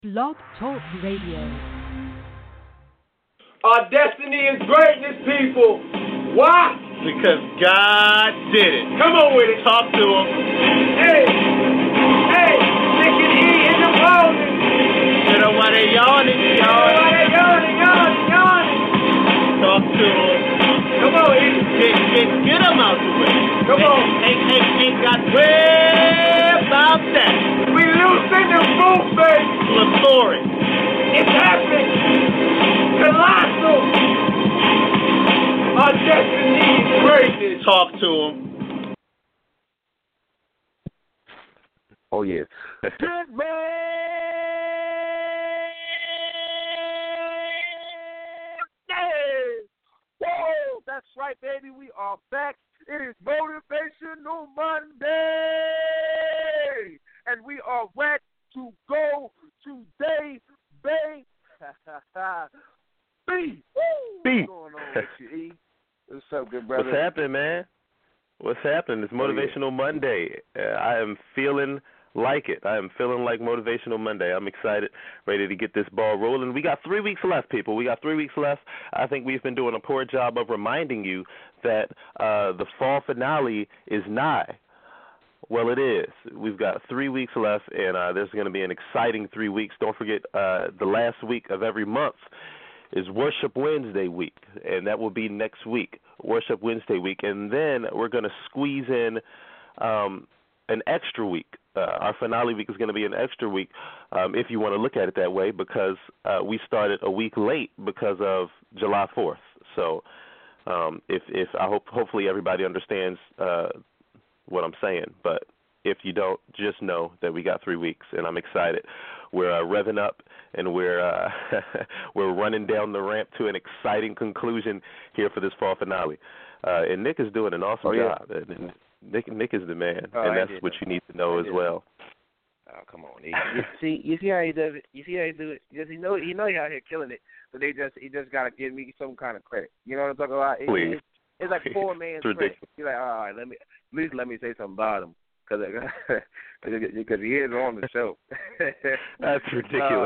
Blog Talk Radio. Our destiny is greatness, people. Why? Because God did it. Come on with it. Talk to him. Hey, Nick and E in the morning. You know why they yawning, Yawning. Talk to him. Come on, E. Get them out the way. Come on. Ain't got way about that. We loosen the boot, baby. Plethoric. It's happening. Colossal. Our destiny is greatness. Talk to him. Oh, yeah. Good man. Whoa, that's right, baby. We are back. It is Motivational Monday. And we are ready to go today, baby. B. What's going on with you, E? What's up, good brother? What's happening, man? What's happening? It's Motivational Monday. I am feeling like it. I am feeling like Motivational Monday. I'm excited, ready to get this ball rolling. We got 3 weeks left, people. We got 3 weeks left. I think we've been doing a poor job of reminding you that the fall finale is nigh. Well, it is. We've got 3 weeks left, and there's going to be an exciting 3 weeks. Don't forget, the last week of every month is Worship Wednesday week, and that will be next week, Worship Wednesday week. And then we're going to squeeze in an extra week. Our finale week is going to be an extra week, if you want to look at it that way, because we started a week late because of July 4th. So if hopefully everybody understands what I'm saying, but if you don't, just know that we got 3 weeks, and I'm excited. We're revving up, and we're we're running down the ramp to an exciting conclusion here for this fall finale. And Nick is doing an awesome job. Nick is the man, and that's what you need to know as well. Oh, come on, E. You see how he does it. You see how he do it. He know he out here killing it, but he just got to give me some kind of credit. You know what I'm talking about? Please. It's like poor man's credit. He's like, all right, let me say something about him. Because he is on the show. That's ridiculous.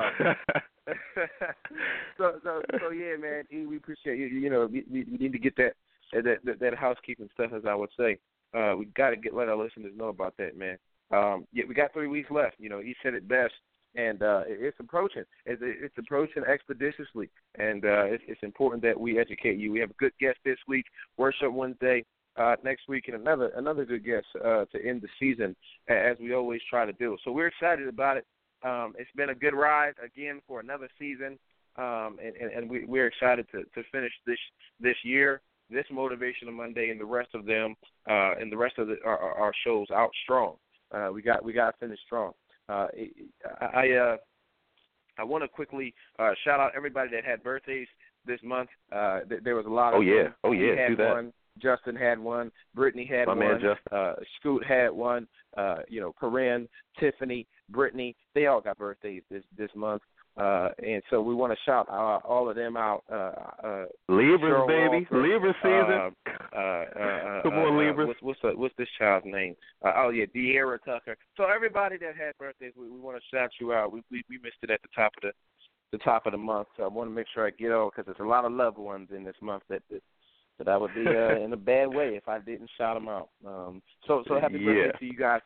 So yeah, man, we appreciate you. You know, we need to get that housekeeping stuff, as I would say. We got to let our listeners know about that, man. Yeah, we got 3 weeks left. You know, he said it best, and it's approaching. It's approaching expeditiously, and it's important that we educate you. We have a good guest this week, Worship Wednesday. Next week, and another good guest to end the season, as we always try to do. So we're excited about it. It's been a good ride again for another season, and we're excited to finish this year, this Motivational Monday, and the rest of them, and the rest of our shows out strong. We got to finish strong. I want to quickly shout out everybody that had birthdays this month. There was a lot of them. Do that. One. Justin had one. Brittany had one. Man, Justin. Scoot had one. Corinne, Tiffany, Brittany, they all got birthdays this month. And so we want to shout all of them out. Libras, baby. Libra season. Come on, Libras. What's this child's name? De'Ara Tucker. So everybody that had birthdays, we want to shout you out. We missed it at the top of the month. So I want to make sure I get on, because there's a lot of loved ones in this month that I would be in a bad way if I didn't shout them out. So happy birthday to you guys.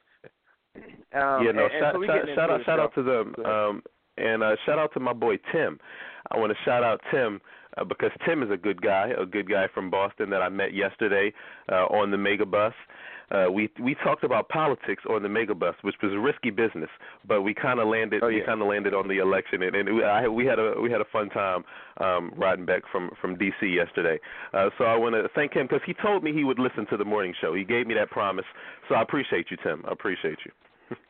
Shout out to them. And shout out to my boy Tim. I want to shout out Tim because Tim is a good guy from Boston that I met yesterday on the Megabus. We talked about politics on the Megabus, which was risky business, but we kind of landed. We kind of landed on the election, and we had a fun time riding back from D.C. yesterday. So I want to thank him because he told me he would listen to the morning show. He gave me that promise, so I appreciate you, Tim. I appreciate you.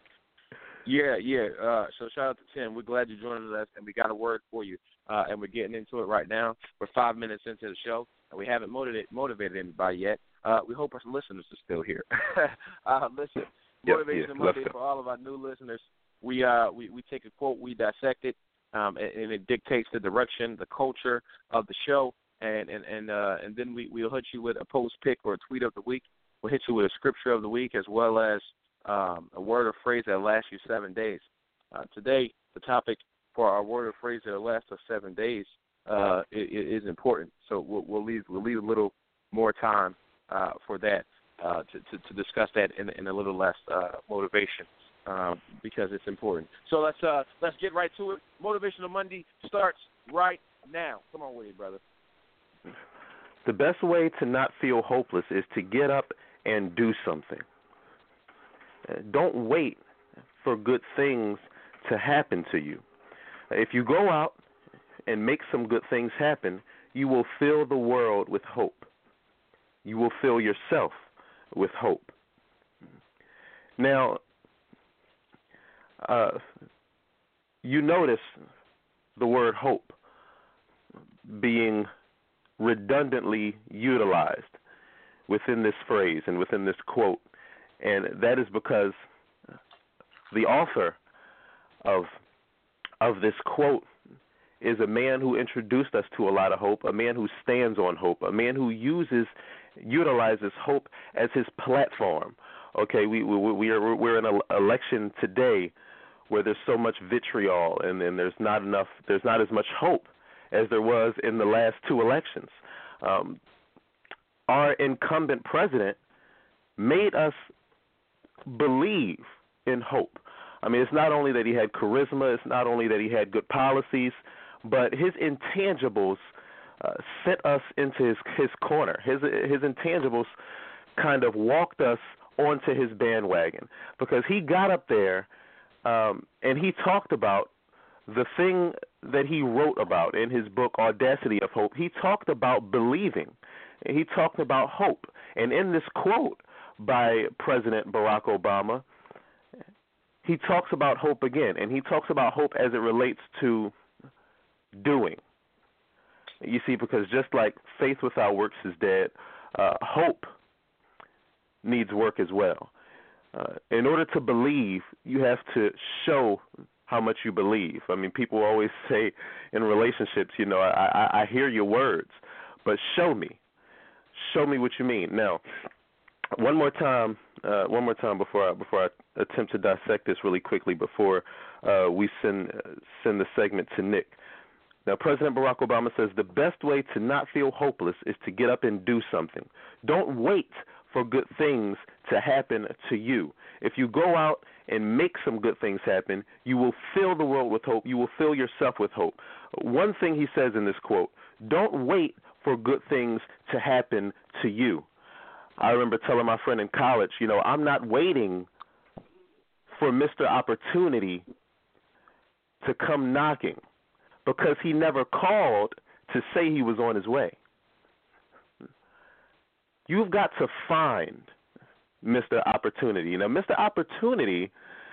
So shout out to Tim. We're glad you're joining us, and we got a word for you, and we're getting into it right now. We're 5 minutes into the show, and we haven't motivated anybody yet. We hope our listeners are still here. Listen, Motivation Monday for all of our new listeners. We take a quote, we dissect it, and it dictates the direction, the culture of the show, and then we'll hit you with a post pick or a tweet of the week. We'll hit you with a scripture of the week, as well as a word or phrase that lasts you 7 days. Today, the topic for our word or phrase that lasts us 7 days is important. So we'll leave a little more time for that to discuss that in a little less motivation because it's important. So let's get right to it. Motivational Monday starts right now. Come on with it, brother. The best way to not feel hopeless is to get up and do something. Don't wait for good things to happen to you. If you go out and make some good things happen, you will fill the world with hope. You will fill yourself with hope. Now, you notice the word hope being redundantly utilized within this phrase and within this quote, and that is because the author of this quote is a man who introduced us to a lot of hope, a man who stands on hope, a man who utilizes hope as his platform. Okay, we're in an election today where there's so much vitriol and there's not as much hope as there was in the last two elections. Our incumbent president made us believe in hope. I mean, it's not only that he had charisma, it's not only that he had good policies, but his intangibles sent us into his corner. His intangibles kind of walked us onto his bandwagon because he got up there and he talked about the thing that he wrote about in his book, Audacity of Hope. He talked about believing. He talked about hope. And in this quote by President Barack Obama, he talks about hope again, and he talks about hope as it relates to doing. You see, because just like faith without works is dead, hope needs work as well. In order to believe, you have to show how much you believe. I mean, people always say in relationships, you know, I hear your words, but show me what you mean. Now, one more time before I attempt to dissect this really quickly before we send the segment to Nick. Now, President Barack Obama says the best way to not feel hopeless is to get up and do something. Don't wait for good things to happen to you. If you go out and make some good things happen, you will fill the world with hope. You will fill yourself with hope. One thing he says in this quote, don't wait for good things to happen to you. I remember telling my friend in college, you know, I'm not waiting for Mr. Opportunity to come knocking because he never called to say he was on his way. You've got to find Mr. Opportunity. Now, Mr. Opportunity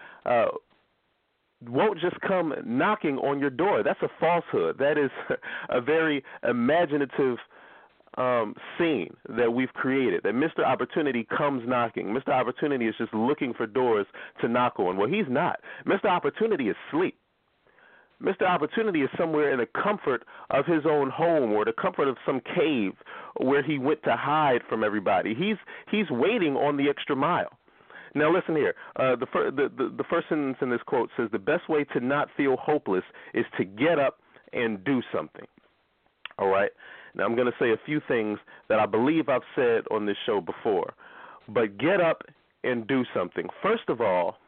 won't just come knocking on your door. That's a falsehood. That is a very imaginative scene that we've created, that Mr. Opportunity comes knocking. Mr. Opportunity is just looking for doors to knock on. Well, he's not. Mr. Opportunity is asleep. Mr. Opportunity is somewhere in the comfort of his own home or the comfort of some cave where he went to hide from everybody. He's waiting on the extra mile. Now listen here. The first sentence in this quote says the best way to not feel hopeless is to get up and do something. All right? Now I'm going to say a few things that I believe I've said on this show before. But get up and do something. First of all,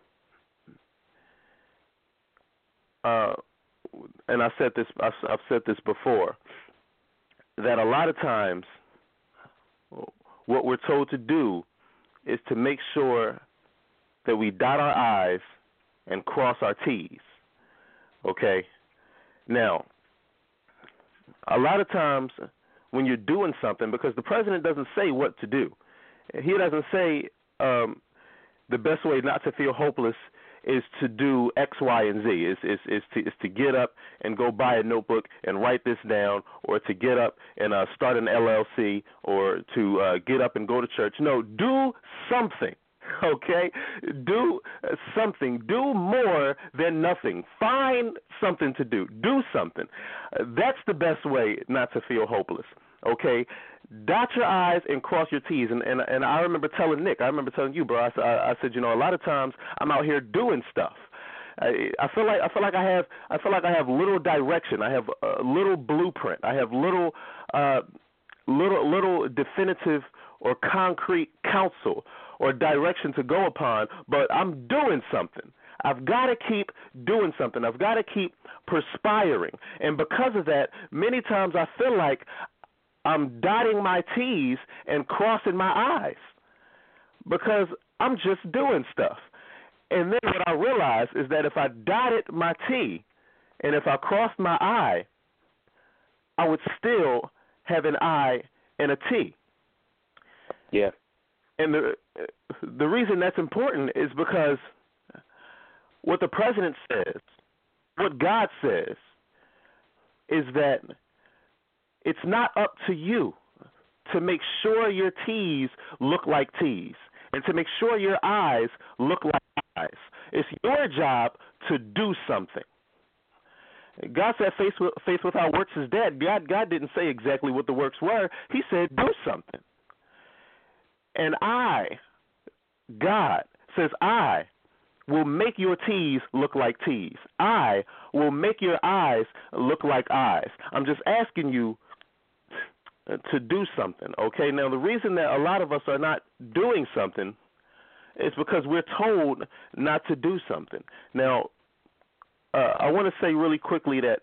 and I've said this before, that a lot of times what we're told to do is to make sure that we dot our I's and cross our T's. Okay? Now, a lot of times when you're doing something, because the president doesn't say what to do. He doesn't say the best way not to feel hopeless is to do X, Y, and Z, is to get up and go buy a notebook and write this down, or to get up and start an LLC, or to get up and go to church. No, do something, okay? Do something. Do more than nothing. Find something to do. Do something. That's the best way not to feel hopeless, okay? Dot your I's and cross your T's. And I remember telling Nick, I remember telling you, bro, I said, you know, a lot of times I'm out here doing stuff. I feel like I have little direction. I have little blueprint. I have little definitive or concrete counsel or direction to go upon, but I'm doing something. I've got to keep doing something. I've got to keep perspiring. And because of that, many times I feel like I'm dotting my T's and crossing my I's because I'm just doing stuff. And then what I realized is that if I dotted my T and if I crossed my I, I would still have an I and a T. Yeah. And the reason that's important is because what the president says, what God says, is that it's not up to you to make sure your T's look like T's and to make sure your I's look like I's. It's your job to do something. God said faith without works is dead. God didn't say exactly what the works were. He said do something. And God says, I will make your T's look like T's. I will make your I's look like I's. I'm just asking you to do something, okay? Now, the reason that a lot of us are not doing something is because we're told not to do something. Now, I want to say really quickly that,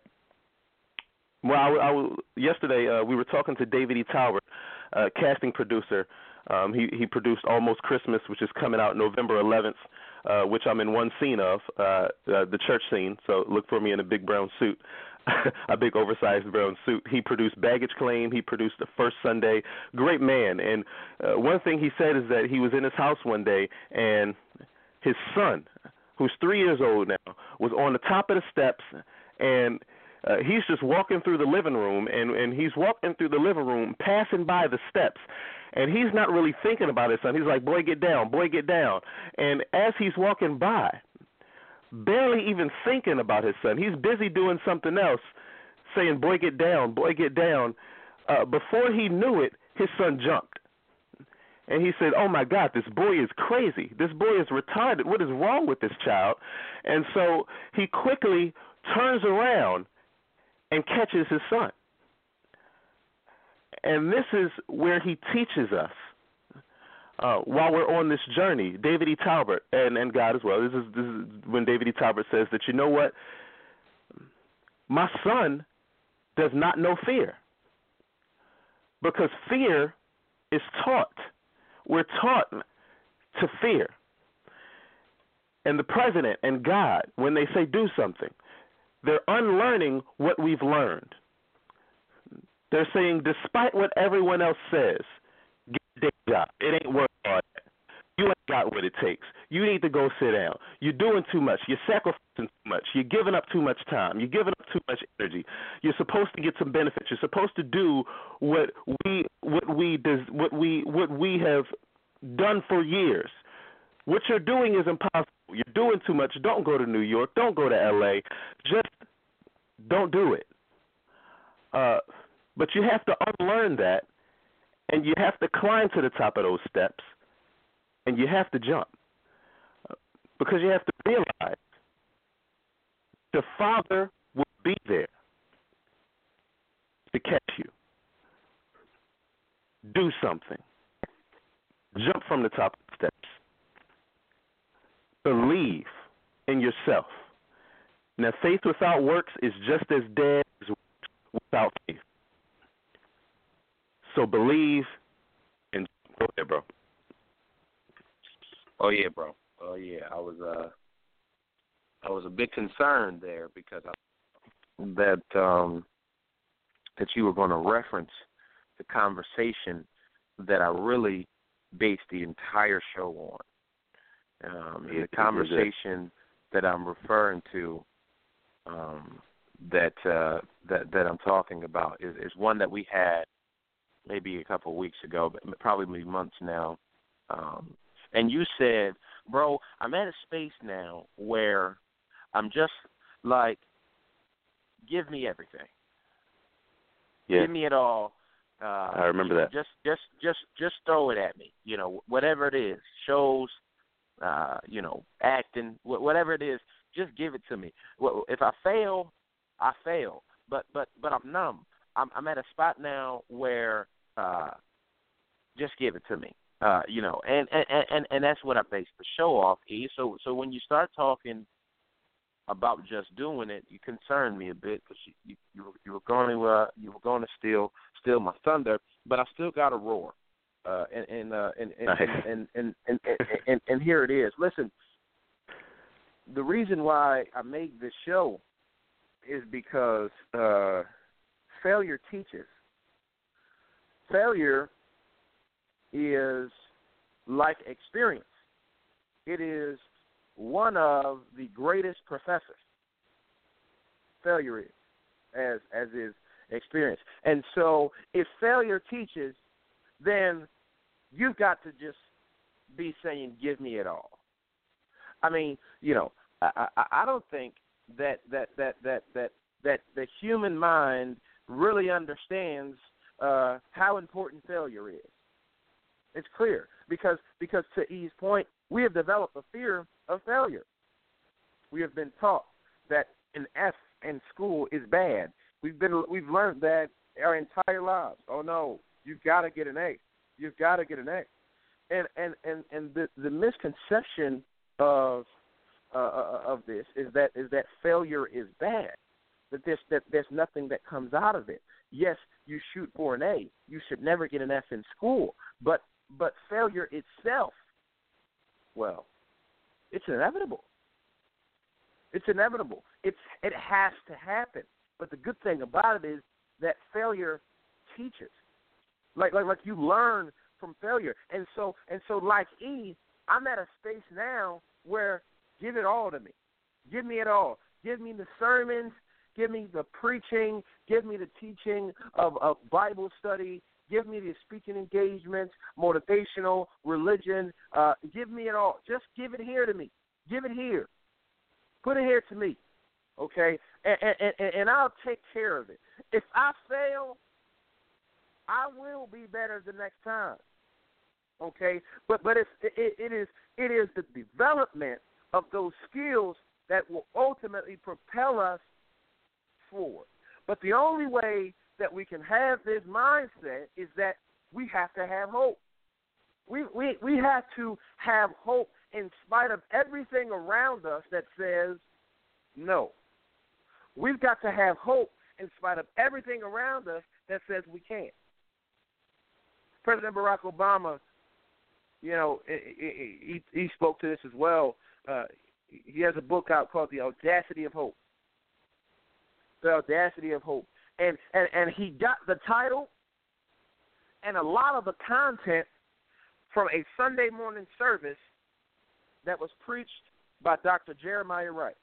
yesterday we were talking to David E. Talbert, casting producer. He produced Almost Christmas, which is coming out November 11th, which I'm in one scene of, the church scene, so look for me in a big brown suit, a big oversized brown suit. He produced Baggage Claim. He produced The First Sunday. Great man. And one thing he said is that he was in his house one day, and his son, who's 3 years old now, was on the top of the steps, and he's just walking through the living room, and he's walking through the living room, passing by the steps, and he's not really thinking about his son. He's like, boy, get down, boy, get down. And as he's walking by, barely even thinking about his son, he's busy doing something else, saying, boy, get down, boy, get down. Before he knew it, his son jumped. And he said, oh, my God, this boy is crazy. This boy is retarded. What is wrong with this child? And so he quickly turns around and catches his son. And this is where he teaches us while we're on this journey, David E. Talbert and God as well. This is when David E. Talbert says that, you know what? My son does not know fear because fear is taught. We're taught to fear. And the president and God, when they say do something, they're unlearning what we've learned. They're saying, despite what everyone else says, get a day job. It ain't worth all that. You ain't got what it takes. You need to go sit down. You're doing too much. You're sacrificing too much. You're giving up too much time. You're giving up too much energy. You're supposed to get some benefits. You're supposed to do what we have done for years. What you're doing is impossible. You're doing too much. Don't go to New York. Don't go to L.A. Just don't do it. But you have to unlearn that, and you have to climb to the top of those steps, and you have to jump. Because you have to realize the Father will be there to catch you. Do something. Jump from the top of the steps. Believe in yourself. Now, faith without works is just as dead as works without faith. So believe and go ahead, bro. Oh yeah, bro. Oh yeah. I was a bit concerned there because that you were going to reference the conversation that I really based the entire show on. The conversation that I'm referring to, that I'm talking about, is one that we had maybe a couple of weeks ago, but probably months now. And you said, bro, I'm at a space now where I'm just like, give me everything. Yeah. Give me it all. I remember that. Just throw it at me. Whatever it is, shows, acting, whatever it is, Just give it to me. Well, if I fail, I fail. But I'm numb. I'm at a spot now where just give it to me. And that's what I base the show off. So when you start talking about just doing it, you concern me a bit because you were going to steal my thunder, but I still got to roar. And here it is. Listen, the reason why I made this show is because failure teaches. Failure is like experience. It is one of the greatest professors. Failure is, as is experience. And so if failure teaches, then you've got to just be saying, give me it all. I mean, I don't think that the human mind really understands how important failure is. It's clear because to E's point, we have developed a fear of failure. We have been taught that an F in school is bad. We've learned that our entire lives. Oh no, you've got to get an A. You've got to get an A. And the misconception of this is that failure is bad. That there's nothing that comes out of it. Yes, you shoot for an A. You should never get an F in school. But failure itself, well, it's inevitable. It's inevitable. It has to happen. But the good thing about it is that failure teaches. Like you learn from failure. And so like E, I'm at a space now where give it all to me. Give me it all. Give me the sermons. Give me the preaching. Give me the teaching of Bible study. Give me the speaking engagements, motivational, religion. Give me it all. Just give it here to me. Give it here. Put it here to me, okay? And I'll take care of it. If I fail, I will be better the next time, okay? But it is the development of those skills that will ultimately propel us forward. But the only way that we can have this mindset is that we have to have hope. We have to have hope in spite of everything around us that says no. We've got to have hope in spite of everything around us that says we can't. President Barack Obama, he spoke to this as well. He has a book out called The Audacity of Hope. The Audacity of Hope. And he got the title and a lot of the content from a Sunday morning service that was preached by Dr. Jeremiah Wright.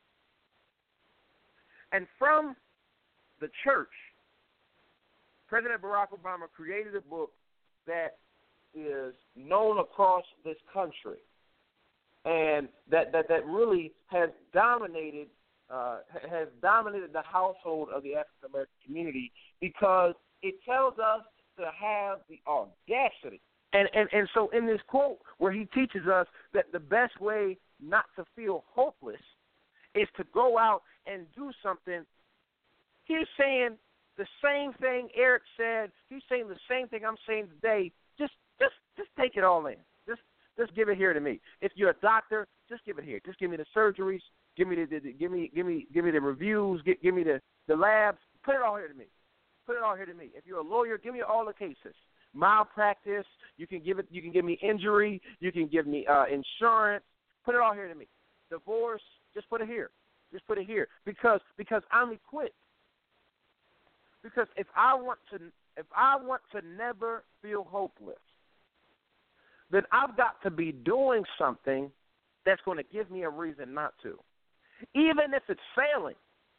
And from the church, President Barack Obama created a book that is known across this country and that really has dominated the household of the African American community because it tells us to have the audacity. And so in this quote where he teaches us that the best way not to feel hopeless is to go out and do something, he's saying the same thing Eric said. He's saying the same thing I'm saying today. Just take it all in. Just give it here to me. If you're a doctor, just give it here. Just give me the surgeries. Give me the reviews. Give me the labs. Put it all here to me. Put it all here to me. If you're a lawyer, give me all the cases. Malpractice. You can give me injury. You can give me insurance. Put it all here to me. Divorce. Just put it here. Just put it here because I'm equipped. Because if I want to never feel hopeless, then I've got to be doing something that's going to give me a reason not to. Even if it's failing.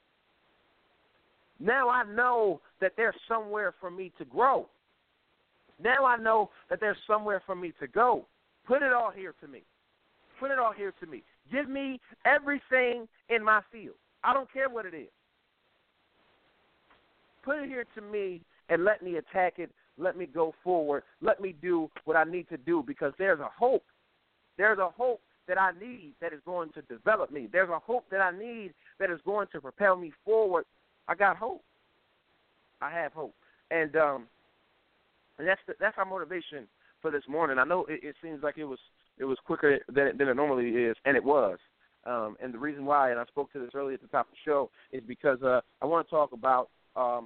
Now I know that there's somewhere for me to grow. Now I know that there's somewhere for me to go. Put it all here to me. Put it all here to me. Give me everything in my field. I don't care what it is. Put it here to me and let me attack it. Let me go forward. Let me do what I need to do because there's a hope. There's a hope that I need that is going to develop me. There's a hope that I need that is going to propel me forward. I got hope. I have hope. And that's our motivation for this morning. I know it seems like it was quicker than it normally is, and it was. And the reason why, and I spoke to this earlier at the top of the show, is because I want to talk about our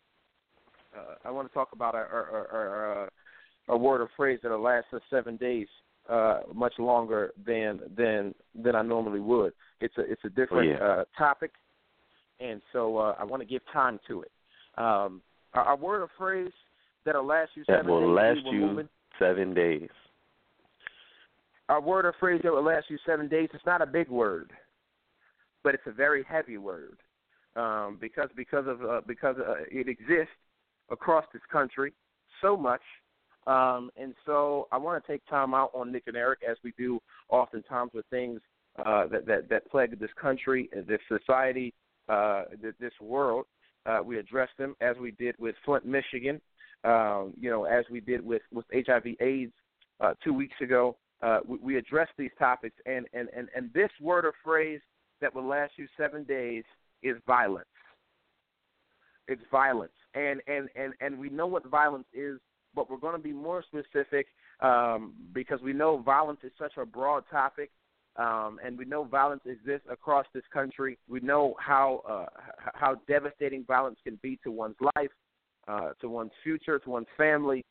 word or phrase that'll last us 7 days, much longer than I normally would. It's a different topic, and so I want to give time to it. Our word or phrase that'll last you 7 days. That will last you 7 days. Our word or phrase that will last you 7 days. It's not a big word, but it's a very heavy word, because it exists across this country so much. And so I want to take time out on Nick and Eric, as we do oftentimes with things that plague this country, this society, this world. We address them as we did with Flint, Michigan, as we did with HIV/AIDS 2 weeks ago. We address these topics, and this word or phrase that will last you 7 days is violence. It's violence, and we know what violence is, but we're going to be more specific because we know violence is such a broad topic, and we know violence exists across this country. We know how devastating violence can be to one's life, to one's future, to one's family.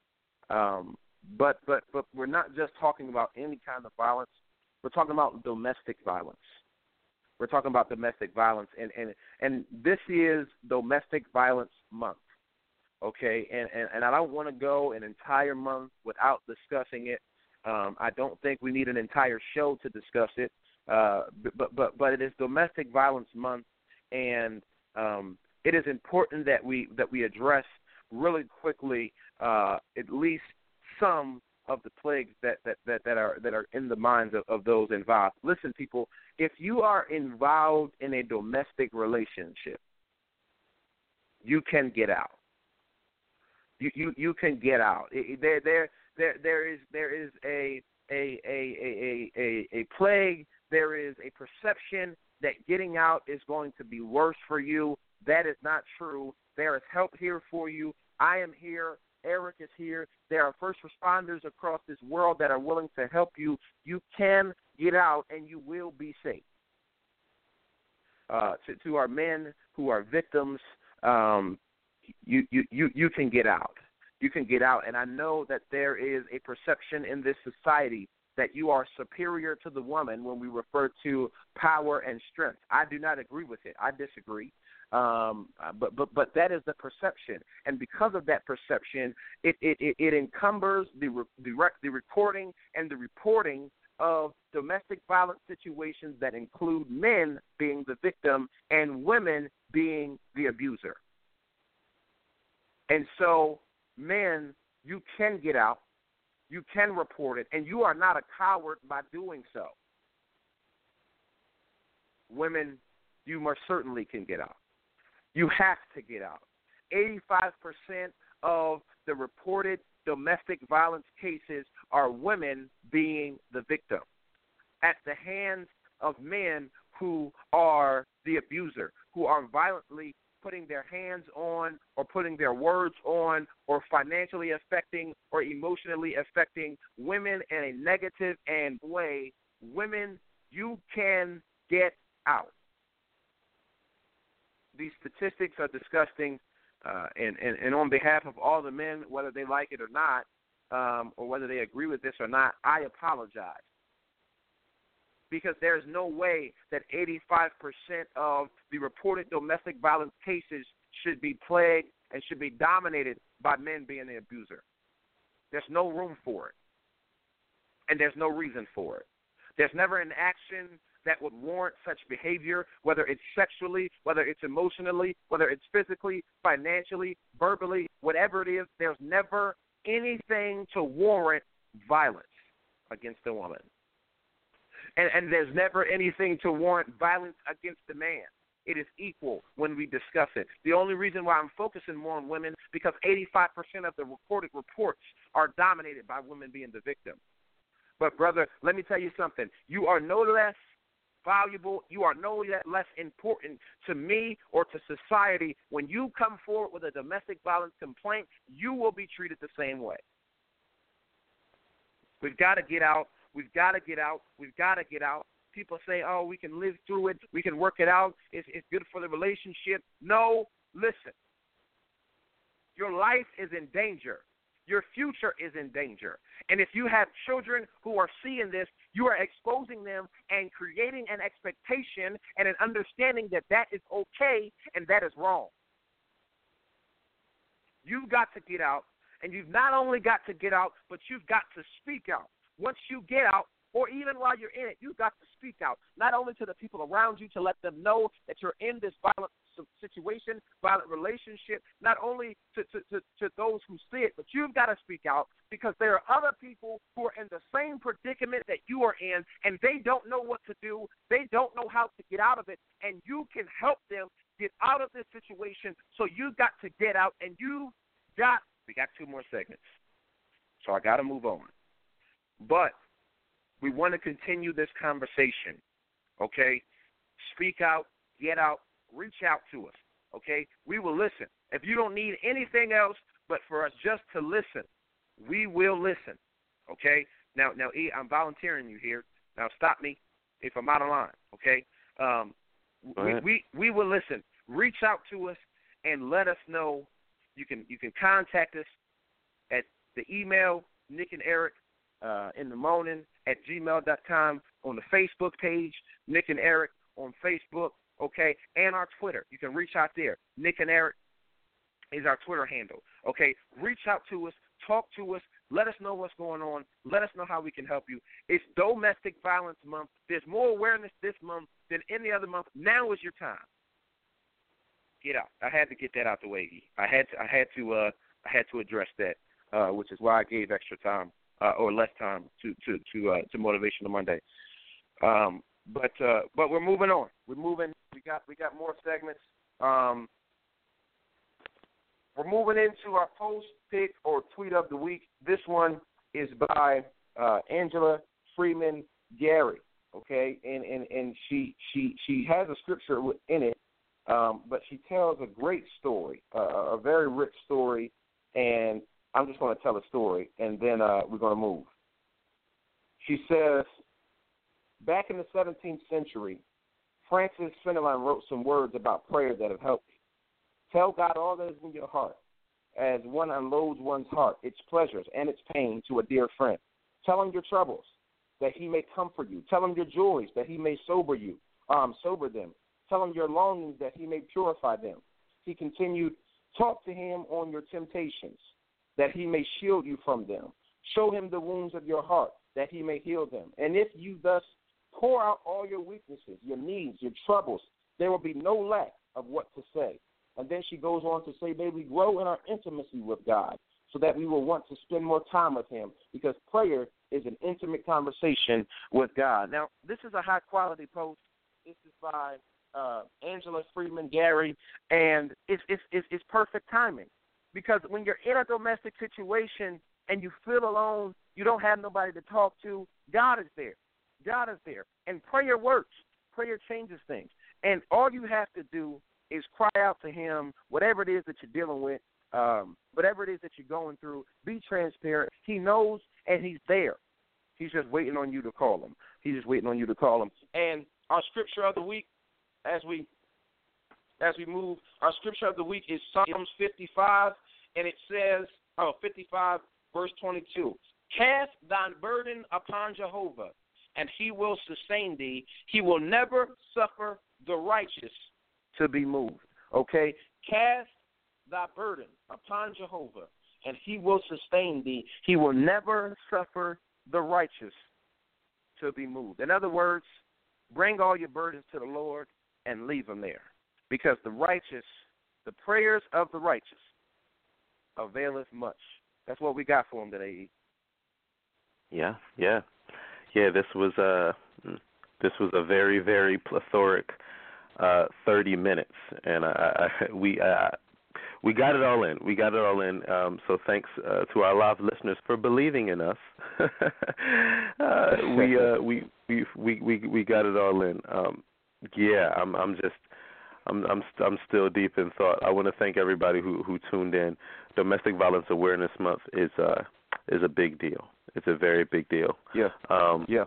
But we're not just talking about any kind of violence. We're talking about domestic violence. We're talking about domestic violence, and this is Domestic Violence Month, okay? And I don't want to go an entire month without discussing it. I don't think we need an entire show to discuss it, but it is Domestic Violence Month, and it is important that we address really quickly at least some of the plagues that are in the minds of those involved. Listen, people, if you are involved in a domestic relationship, you can get out. You can get out. There is a plague. There is a perception that getting out is going to be worse for you. That is not true. There is help here for you. I am here. Eric is here. There are first responders across this world that are willing to help you. You can get out, and you will be safe. To our men who are victims, you can get out. You can get out, and I know that there is a perception in this society that you are superior to the woman when we refer to power and strength. I do not agree with it. I disagree. But that is the perception, and because of that perception, it encumbers the recording and the reporting of domestic violence situations that include men being the victim and women being the abuser. And so, men, you can get out, you can report it, and you are not a coward by doing so. Women, you most certainly can get out. You have to get out. 85% of the reported domestic violence cases are women being the victim at the hands of men who are the abuser, who are violently putting their hands on or putting their words on or financially affecting or emotionally affecting women in a negative way. Women, you can get out. These statistics are disgusting, and on behalf of all the men, whether they like it or not, or whether they agree with this or not, I apologize. Because there's no way that 85% of the reported domestic violence cases should be plagued and should be dominated by men being the abuser. There's no room for it, and there's no reason for it. There's never an action that would warrant such behavior, whether it's sexually, whether it's emotionally, whether it's physically, financially, verbally, whatever it is. There's never anything to warrant violence against a woman. And there's never anything to warrant violence against a man. It is equal when we discuss it. The only reason why I'm focusing more on women is because 85% of the recorded reports are dominated by women being the victim. But, brother, let me tell you something. You are no less valuable. You are no less important to me or to society. When you come forward with a domestic violence complaint, you will be treated the same way. We've got to get out. We've got to get out. We've got to get out. People say, oh, we can live through it. We can work it out. It's good for the relationship. No, listen. Your life is in danger. Your future is in danger. And if you have children who are seeing this, you are exposing them and creating an expectation and an understanding that that is okay and that is wrong. You've got to get out, and you've not only got to get out, but you've got to speak out. Once you get out, or even while you're in it, you've got to speak out, not only to the people around you to let them know that you're in this violent situation, violent relationship, not only to those who see it, but you've got to speak out because there are other people who are in the same predicament that you are in, and they don't know what to do. They don't know how to get out of it, and you can help them get out of this situation. So you've got to get out, and we got 2 more segments, so I got to move on. But we want to continue this conversation, okay? Speak out, get out, reach out to us, okay? We will listen. If you don't need anything else but for us just to listen, we will listen, okay? Now, E, I'm volunteering you here. Now, stop me if I'm out of line, okay? We will listen. Reach out to us and let us know. You can contact us at the email, Nick and Eric in the morning @gmail.com, on the Facebook page, Nick and Eric on Facebook, okay, and our Twitter. You can reach out there. Nick and Eric is our Twitter handle, okay? Reach out to us, talk to us, let us know what's going on, let us know how we can help you. It's Domestic Violence Month. There's more awareness this month than any other month. Now is your time. Get out. I had to get that out the way. I had to address that, which is why I gave extra time. Or less time to Motivational Monday, but we're moving on. We're moving. We got more segments. We're moving into our post pick or tweet of the week. This one is by Angela Freeman Gary. Okay, and she has a scripture in it, but she tells a great story, a very rich story, and I'm just going to tell a story, and then we're going to move. She says, back in the 17th century, Francis Fenelon wrote some words about prayer that have helped me. Tell God all that is in your heart. As one unloads one's heart, its pleasures and its pain to a dear friend. Tell him your troubles, that he may comfort you. Tell him your joys, that he may sober them. Tell him your longings, that he may purify them. He continued, talk to him on your temptations, that he may shield you from them. Show him the wounds of your heart, that he may heal them. And if you thus pour out all your weaknesses, your needs, your troubles, there will be no lack of what to say. And then she goes on to say, may we grow in our intimacy with God so that we will want to spend more time with him, because prayer is an intimate conversation with God. Now, this is a high-quality post. This is by Angela Freeman Gary, and it's perfect timing. Because when you're in a domestic situation and you feel alone, you don't have nobody to talk to, God is there. God is there. And prayer works. Prayer changes things. And all you have to do is cry out to him, whatever it is that you're dealing with, whatever it is that you're going through, be transparent. He knows, and he's there. He's just waiting on you to call him. He's just waiting on you to call him. And our scripture of the week, as we move, our scripture of the week is Psalms 55, and it says, 55, verse 22, cast thine burden upon Jehovah, and he will sustain thee. He will never suffer the righteous to be moved. Okay? Cast thy burden upon Jehovah, and he will sustain thee. He will never suffer the righteous to be moved. In other words, bring all your burdens to the Lord and leave them there. Because the righteous, the prayers of the righteous availeth much. That's what we got for him today. Yeah. This was a very, very plethoric 30 minutes, and we got it all in. So thanks to our live listeners for believing in us We got it all in. Yeah, I'm still deep in thought. I want to thank everybody who tuned in. Domestic Violence Awareness Month is a big deal. It's a very big deal. Yeah. Yeah.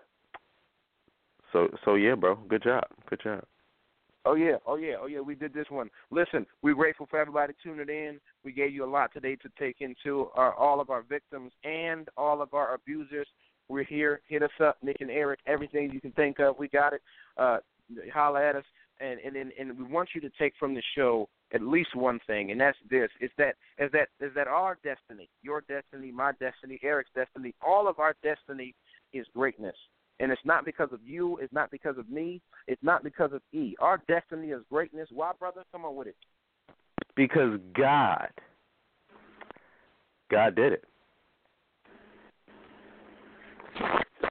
So yeah, bro. Good job. Oh yeah. We did this one. Listen, we're grateful for everybody tuning in. We gave you a lot today to take into all of our victims and all of our abusers. We're here. Hit us up, Nick and Eric. Everything you can think of, we got it. Holler at us, and we want you to take from the show at least one thing, and that's this: is that our destiny, your destiny, my destiny, Eric's destiny, all of our destiny is greatness. And it's not because of you. It's not because of me. It's not because of E. Our destiny is greatness. Why, brother? Come on with it. Because God did it.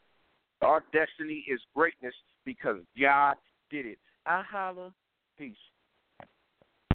Our destiny is greatness because God did it. I holla. Peace.